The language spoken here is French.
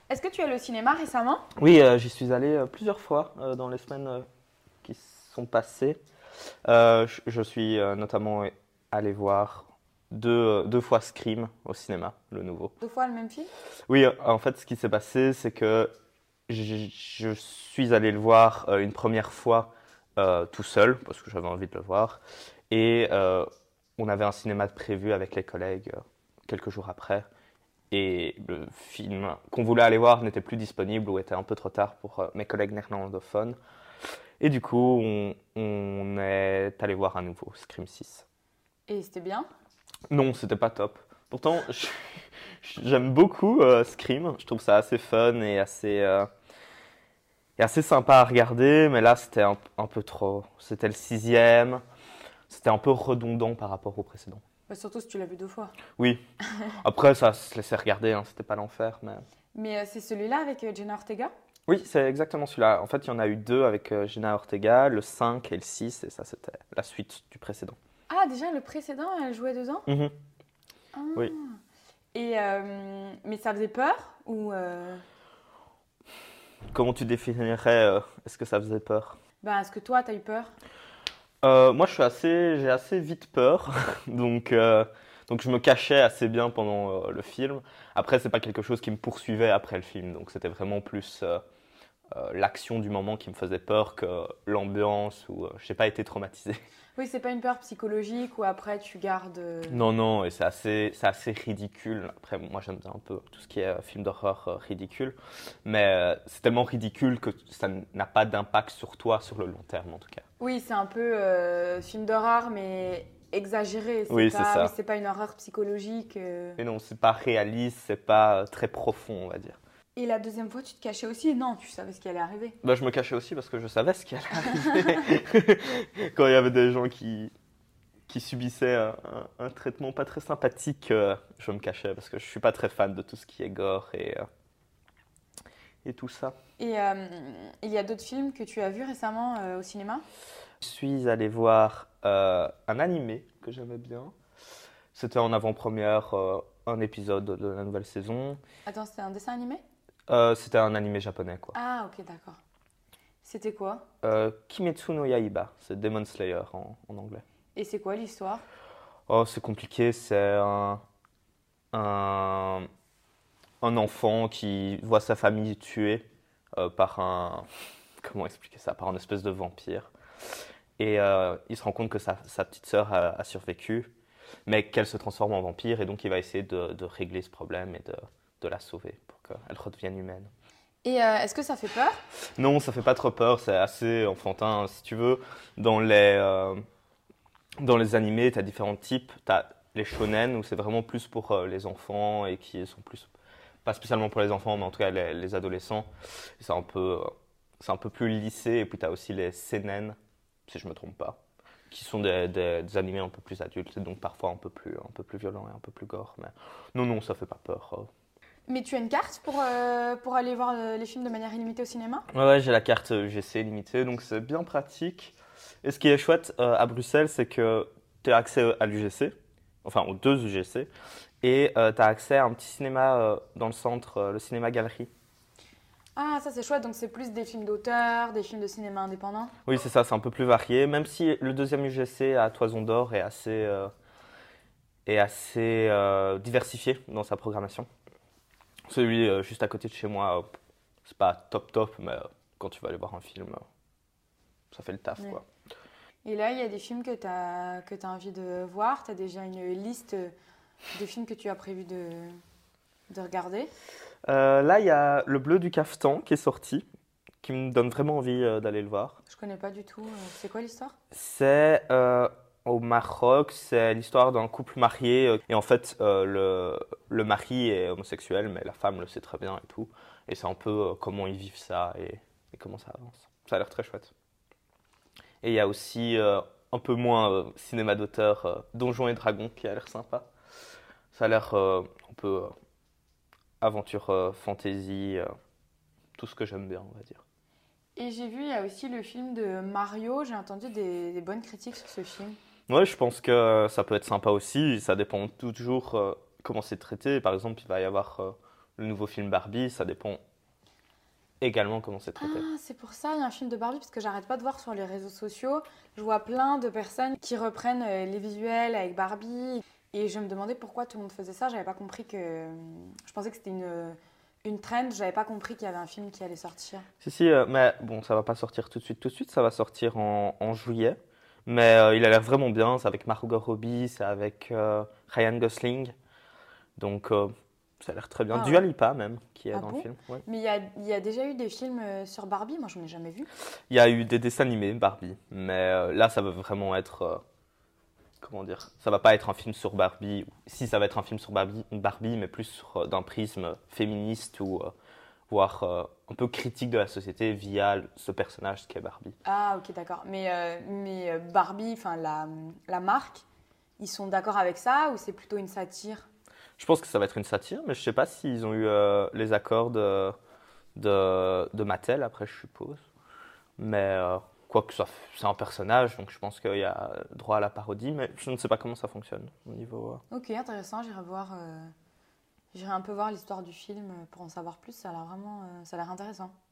Est-ce que tu es allé au cinéma récemment? Oui, j'y suis allé plusieurs fois dans les semaines qui sont passées. Je suis notamment allé voir deux fois Scream au cinéma, le nouveau. 2 fois le même film? Oui, en fait, ce qui s'est passé, c'est que je suis allé le voir une première fois tout seul, parce que j'avais envie de le voir. Et on avait un cinéma de prévu avec les collègues quelques jours après. Et le film qu'on voulait aller voir n'était plus disponible ou était un peu trop tard pour mes collègues néerlandophones. Et du coup, on est allé voir à nouveau Scream 6. Et c'était bien? Non, c'était pas top. Pourtant, j'aime beaucoup Scream. Je trouve ça assez fun et assez sympa à regarder. Mais là, c'était un peu trop. C'était le sixième. C'était un peu redondant par rapport au précédent. Bah, surtout si tu l'as vu 2 fois. Oui. Après, ça se laissait regarder. Hein, c'était pas l'enfer. Mais... Mais c'est celui-là avec Jenna Ortega? Oui, c'est exactement celui-là. En fait, il y en a eu deux avec Jenna Ortega, le 5 et le 6. Et ça, c'était la suite du précédent. Ah, déjà le précédent, elle jouait dedans? Mhm. Ah. Oui. Et mais ça faisait peur ou Comment tu définirais est-ce que ça faisait peur? bah, est-ce que toi t'as eu peur? Moi, j'ai assez vite peur, donc je me cachais assez bien pendant le film. Après, c'est pas quelque chose qui me poursuivait après le film, donc c'était vraiment plus l'action du moment qui me faisait peur que l'ambiance ou j'ai pas été traumatisé. Oui, c'est pas une peur psychologique ou après tu gardes. Non, non, et c'est assez ridicule. Après, moi, j'aime bien un peu tout ce qui est film d'horreur ridicule, mais c'est tellement ridicule que ça n'a pas d'impact sur toi sur le long terme, en tout cas. Oui, c'est un peu film d'horreur, mais exagéré. Oui, c'est Oui, ça. c'est pas une horreur psychologique. Mais non, c'est pas réaliste, c'est pas très profond, on va dire. Et la deuxième fois, tu te cachais aussi? Non, tu savais ce qui allait arriver. Bah, je me cachais aussi parce que je savais ce qui allait arriver. Quand il y avait des gens qui subissaient un traitement pas très sympathique, je me cachais parce que je suis pas très fan de tout ce qui est gore et tout ça. Et il y a d'autres films que tu as vus récemment au cinéma? Je suis allé voir un animé que j'aimais bien. C'était en avant-première, un épisode de la nouvelle saison. Attends, c'était un dessin animé? C'était un animé japonais, quoi. Ah, ok, d'accord. C'était quoi? Kimetsu no Yaiba, c'est Demon Slayer en anglais. Et c'est quoi l'histoire? Oh, c'est compliqué, un, un enfant qui voit sa famille tuée par un... Comment expliquer ça? Par un espèce de vampire. Et il se rend compte que sa petite sœur a survécu, mais qu'elle se transforme en vampire, et donc il va essayer de régler ce problème et de la sauver pour qu'elle redevienne humaine. Et est-ce que ça fait peur? Non, ça fait pas trop peur, c'est assez enfantin. Si tu veux, dans les animés, tu as différents types. Tu as les shonen, où c'est vraiment plus pour les enfants et qui sont plus, pas spécialement pour les enfants, mais en tout cas les adolescents. Et c'est un peu plus lycée. Et puis tu as aussi les seinen, si je me trompe pas, qui sont des animés un peu plus adultes, et donc parfois un peu plus violents et un peu plus gore. Mais non, non, ça fait pas peur. Mais tu as une carte pour aller voir les films de manière illimitée au cinéma? Ouais, ouais, j'ai la carte UGC limitée, donc c'est bien pratique. Et ce qui est chouette à Bruxelles, c'est que tu as accès à l'UGC, enfin aux deux UGC, et tu as accès à un petit cinéma dans le centre, le cinéma galerie. Ah, ça c'est chouette, donc c'est plus des films d'auteur, des films de cinéma indépendant. Oui, c'est ça, c'est un peu plus varié, même si le deuxième UGC à Toison d'Or est assez diversifié dans sa programmation. Celui juste à côté de chez moi, c'est pas top top, mais quand tu vas aller voir un film, ça fait le taf, Ouais. quoi. Et là, il y a des films que tu as envie de voir. Tu as déjà une liste de films que tu as prévu de regarder. Là, il y a Le Bleu du Caftan qui est sorti, qui me donne vraiment envie d'aller le voir. Je connais pas du tout. C'est quoi l'histoire? C'est au Maroc, c'est l'histoire d'un couple marié. Et en fait, le mari est homosexuel, mais la femme le sait très bien et tout. Et c'est un peu comment ils vivent ça et comment ça avance. Ça a l'air très chouette. Et il y a aussi un peu moins cinéma d'auteur, Donjons et Dragons, qui a l'air sympa. Ça a l'air un peu aventure fantasy, tout ce que j'aime bien, on va dire. Et j'ai vu, il y a aussi le film de Mario. J'ai entendu des bonnes critiques sur ce film. Ouais, je pense que ça peut être sympa aussi. Ça dépend toujours comment c'est traité. Par exemple, il va y avoir le nouveau film Barbie, ça dépend également comment c'est traité. Ah, c'est pour ça, il y a un film de Barbie, parce que j'arrête pas de voir sur les réseaux sociaux, je vois plein de personnes qui reprennent les visuels avec Barbie, et je me demandais pourquoi tout le monde faisait ça, j'avais pas compris que... Je pensais que c'était une trend, j'avais pas compris qu'il y avait un film qui allait sortir. Si, mais bon, ça va pas sortir tout de suite, ça va sortir en juillet. Mais il a l'air vraiment bien, c'est avec Margot Robbie, c'est avec Ryan Gosling. Donc ça a l'air très bien. Ah Dua ouais. Lipa même, qui est Ah dans le bon? film. Ouais. Mais il y a déjà eu des films sur Barbie, moi j'en ai jamais vu. Il y a eu des dessins animés Barbie, mais là ça va vraiment être, comment dire, ça va pas être un film sur Barbie. Si ça va être un film sur Barbie, mais plus d'un prisme féministe ou voire un peu critique de la société via ce personnage qui est Barbie. Ah ok d'accord, mais Barbie, enfin la marque, ils sont d'accord avec ça ou c'est plutôt une satire? Je pense que ça va être une satire, mais je sais pas s'ils ont eu les accords de Mattel après, je suppose. Mais quoique c'est un personnage, donc je pense qu'il y a droit à la parodie, mais je ne sais pas comment ça fonctionne au niveau. Ok, intéressant, j'irai voir, j'irai un peu voir l'histoire du film pour en savoir plus, ça a l'air vraiment, ça a l'air intéressant.